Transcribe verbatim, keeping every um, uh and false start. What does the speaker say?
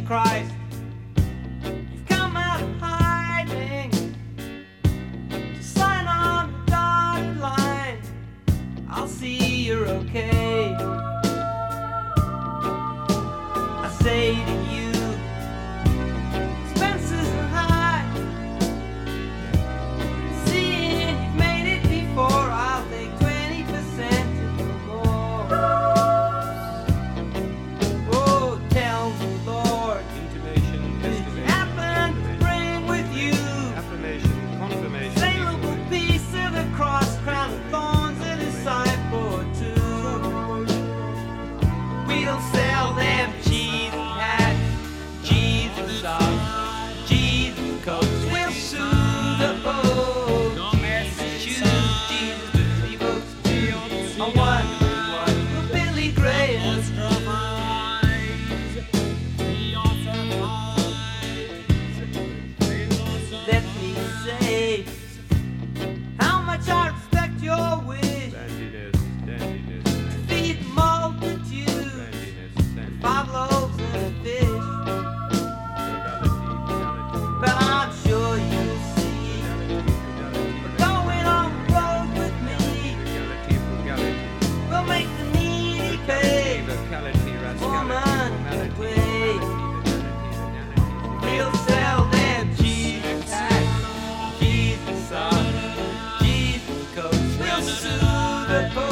Christ. You've come out of hiding to sign on the dotted line. I'll see you're okay. I say to you, expenses are high. Seeing you've made it before, I'll take twenty percent or more. Oh, tell me, Lord, Intimation, did you estimation, happen to bring with you affirmation, confirmation, saleable piece of the cross, crown of thorns, and a disciple or two? We'll sell them cheese hats, Jesus socks, Jesus coats. We'll sue the boat, Jesus shoes, Jesus booty books too. I wonder what will Billy Graham let me say how much I respect your wish. Dandiness, dandiness, Feed the multitude, dandiness, dandiness, five loaves and a fish. But I'm sure you'll see we're going on the road with me. frugality, frugality, We'll make the needy pay. locality, Woman, rascality, wait. formality, We'll sell them Jesus hats, Jesus socks, Jesus coats. We'll sue the